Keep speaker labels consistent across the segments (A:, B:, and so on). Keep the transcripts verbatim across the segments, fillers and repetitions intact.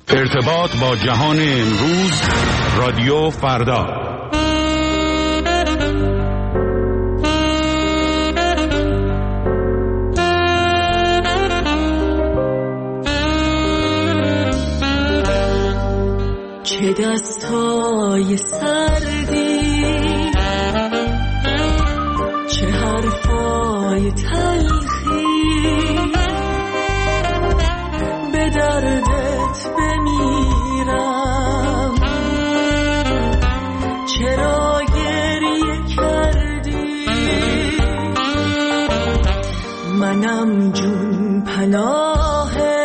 A: ارتباط با جهان امروز، رادیو فردا.
B: چه دستای سردی، چه حرفای تلخی، به دردت بمیرم. چرا گریه کردی؟ منم جون پناهه،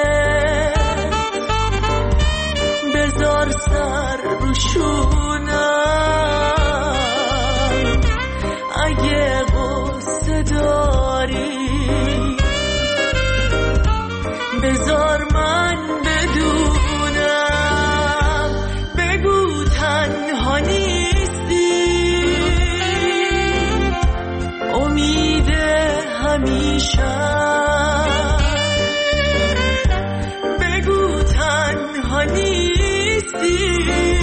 B: بذار سر رو شونم. اگه غصه داری بذار من بدونم. بگو تنها نیستی، امید همیشه. بگو تنها نیستی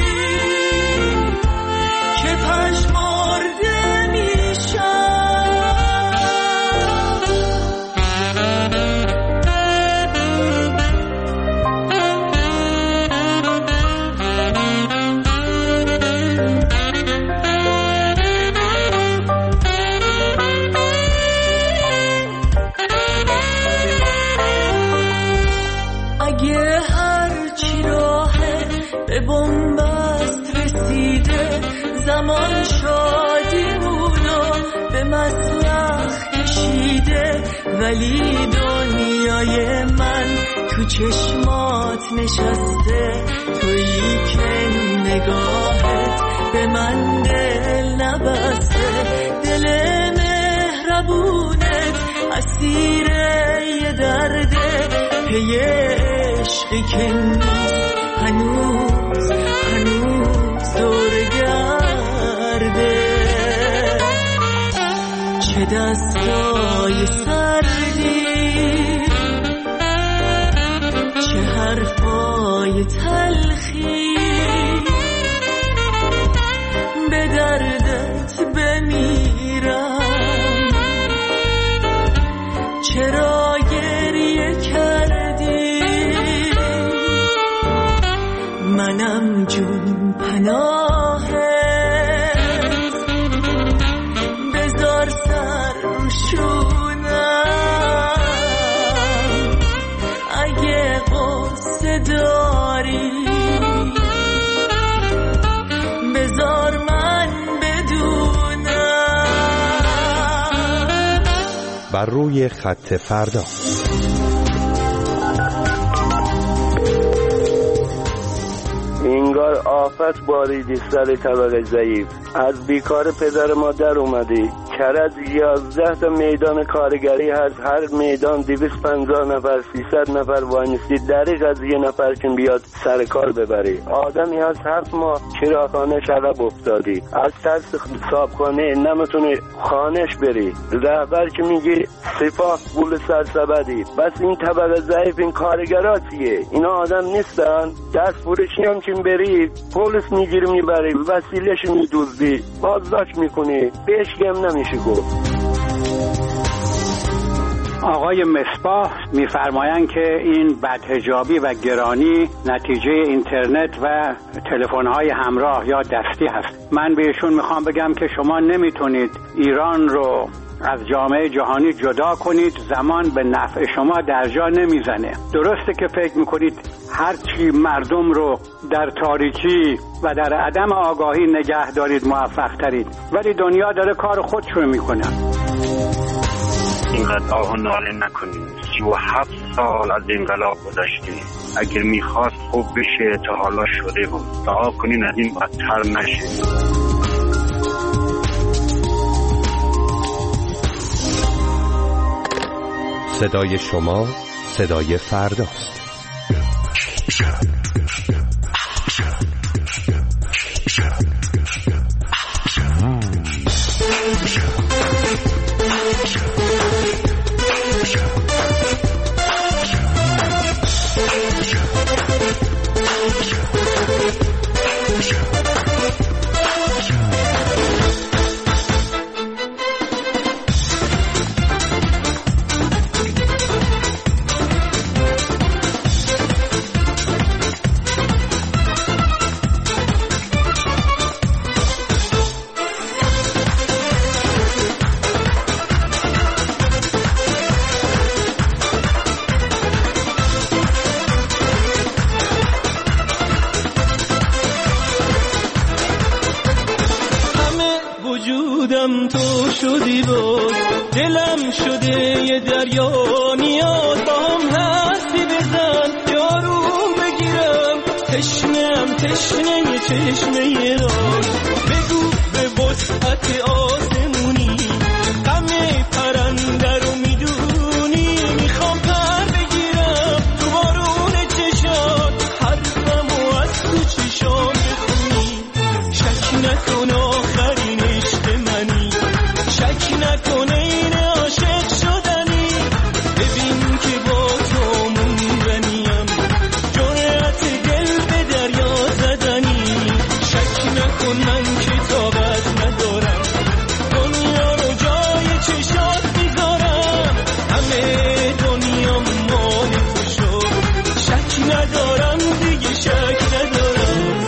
B: که پژمرده میشم. اگه هرچی راهه به بنبست رسیده، زمان شادیمونو به مسلخ کشیده، ولی دنیای من تو چشمات نشسته. تویی که نگاهت به من دل نبسته، دل مهربونت اسیر یه درده. پی عشقی که نیست هنوز هنوز دور گرده. چه دستای سردی، چه حرفای تلخی، به دردت بمیرم. چرا گریه کردی؟ منم جون پناهت، بذار سر رو شونم. اگه غصه داری بذار من بدونم.
C: بر روی خط فردا.
D: اینگار آفت باریدی سر طبقه ضعیف. از بیکار پدر مادر اومدی. کرج یازده تا میدان کارگری هست، هر میدان دویست پنجاه نفر سیصد نفر وانستی. دریغ از یه نفر که بیاد سر کار ببری. آدمی هست هفت ماه چراغخانه شلب افتادی، از ترس صابخانه نمیتونی خانش بری. رهبر که میگی سپاه بول سرسبدی. بس این طبقه ضعیف این کارگراتیه، اینا آدم نیستن. دست فروشی هم که بری پلیس میگیری میبری، وسیلهش میدوزی، بازداشت میکنی، بهش گم نمیشه گفت.
E: آقای مصباح میفرمایند که این بدحجابی و گرانی نتیجه اینترنت و تلفن‌های همراه یا دستی هست. من به ایشون میخوام بگم که شما نمیتونید ایران رو از جامعه جهانی جدا کنید. زمان به نفع شما در جا نمیزنه. درسته که فکر میکنید هرچی مردم رو در تاریکی و در عدم آگاهی نگه دارید موفق ترید، ولی دنیا داره کار خودشو میکنه.
F: اینقدر آه و ناله نکنید. سی و هفت سال از انقلاب گذشته. اگر میخواست خوب بشه تا حالا شده بود. دعا کنین از این بدتر نشه.
C: صدای شما صدای فرداست.
B: وجودم تو شدی بود، دلم شده یه دریا، نیاز با هم هستی بزن یاروم بگیرم، تشنم تشنه یه چشمه را، بگو به وسعت آسمونی غم پرنده رو میدونی، میخوام پر بگیرم تو بارون چشات، حرفمو از تو چشام بخونی، شک نکن آخرین عشق منی، شک نکن این عاشق شدنی، ببین که با تو موندنیم، جرأت دل به دریا زدنی، شک نکن من که طاقت ندارم، دنیا رو جای چشات میذارم، همه دنیا مال تو شد، شک ندارم دیگه شک ندارم.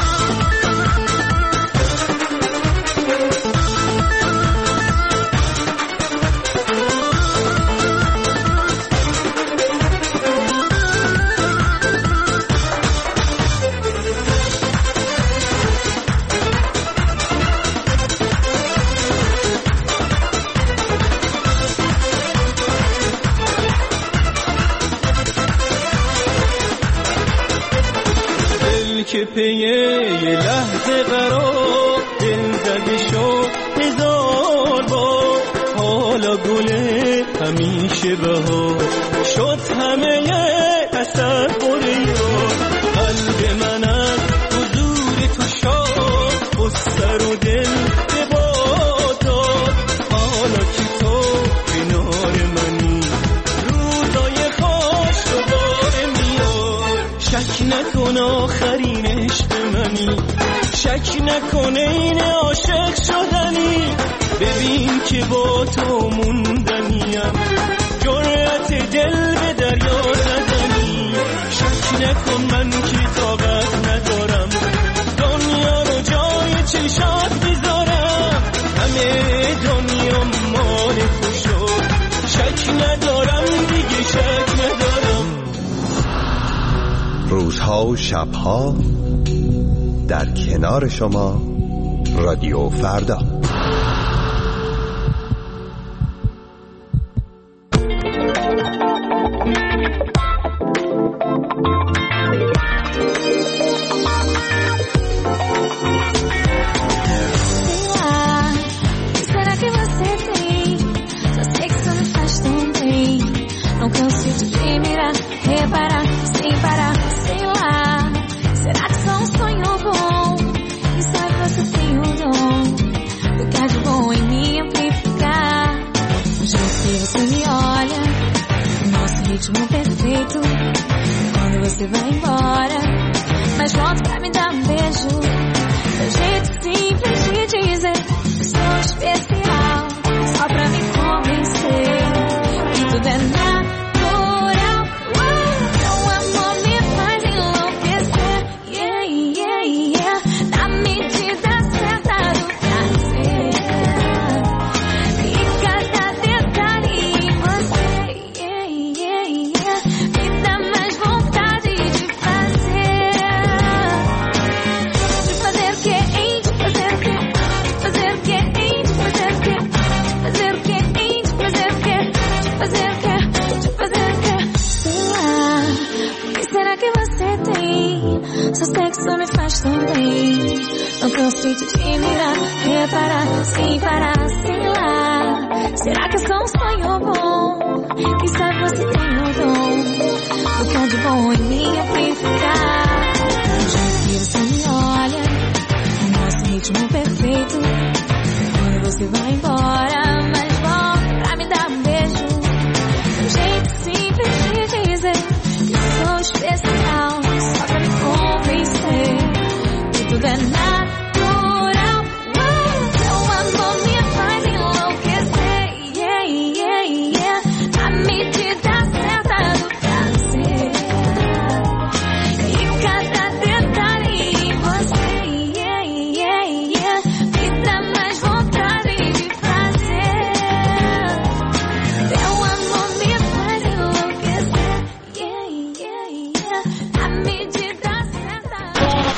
B: که پیه یه لحظه قرار دل زده شد هزار بار، حالا گله همیشه بهار شد، همه اثر خوره یار، قلب من از حضور تو شاد و سر و دل به باد داد، حالا که تو کنار منی روزای خوش دوباره میاد، شک نکن آخرین عشق منی، شک نکنه این عاشق شدنی، ببین که با تو موندنیم، جرأت دل به دریا زدنی، شک نکن من که طاقت ندارم، دنیا رو جای چشات بذارم، همه دنیا مال تو شد، شک ندارم دیگه شک ندارم.
C: روزها و شبها در کنار شما رادیو فردا.
G: Você vai embora, mas volta pra me dar um beijo, do jeito simples de dizer que sou especial, só pra me convencer que tudo é natural. Seu amor me faz enlouquecer, yeah, yeah, yeah, na medida certa do prazer, e cada detalhe em você, yeah, yeah, yeah, me dá mais vontade de fazer, de fazer o que, hein, de fazer o que, fazer o que, hein, de fazer o que, fazer o que, hein, de fazer o que, de fazer o que, de fazer o que, sei lá, o que será que você tem? Seu sexo me faz tão bem, não canso de te mirar, reparar, sem parar, sei lá, será que é só um sonho bom? Quem sabe você tem o dom do que há de bom em mim é ficar. Do jeito que você me olha, o nosso ritmo perfeito, quando você vai embora, mas volta pra me dar um beijo, do jeito simples de dizer que sou especial, só pra me convencer que tudo é میگی دست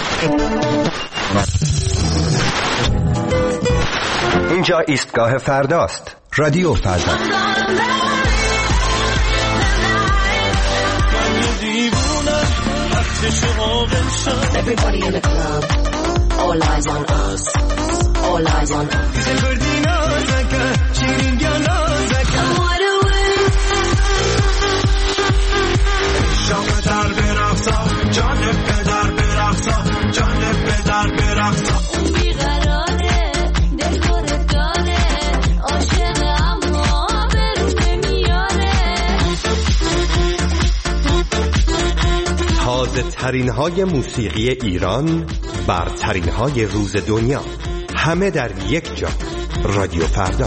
C: اینجا ایستگاه فرداست. رادیو فردا.
H: Everybody in the club, all eyes on us, all eyes on us.
C: تازه ترین های موسیقی ایران، برترین های روز دنیا، همه در یک جا. رادیو فردا.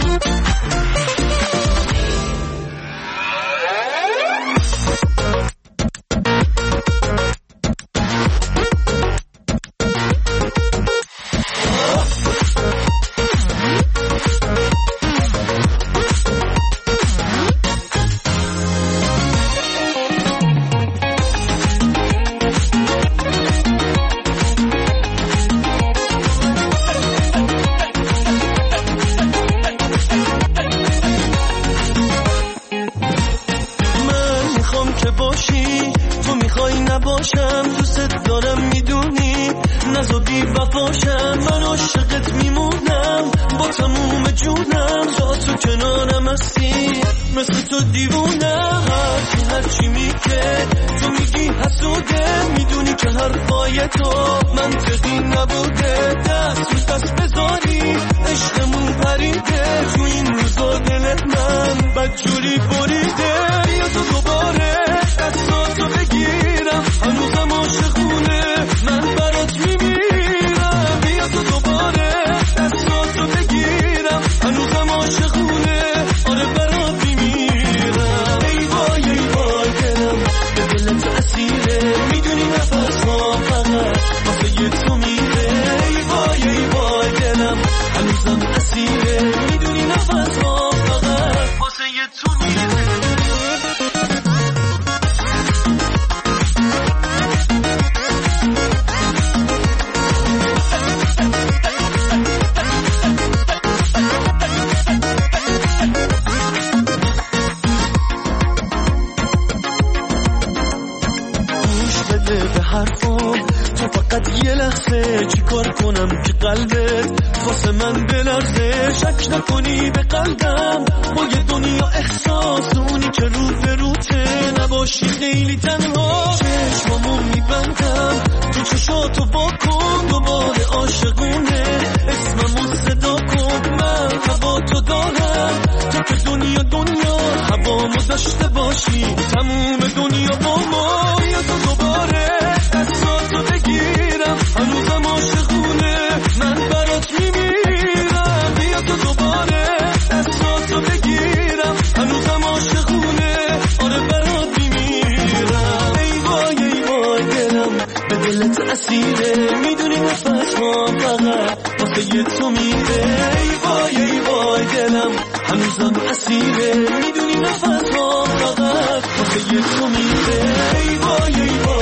B: هنوزم اسیره میدونی نفس ها فقط واسه تو میره ای وای ای وای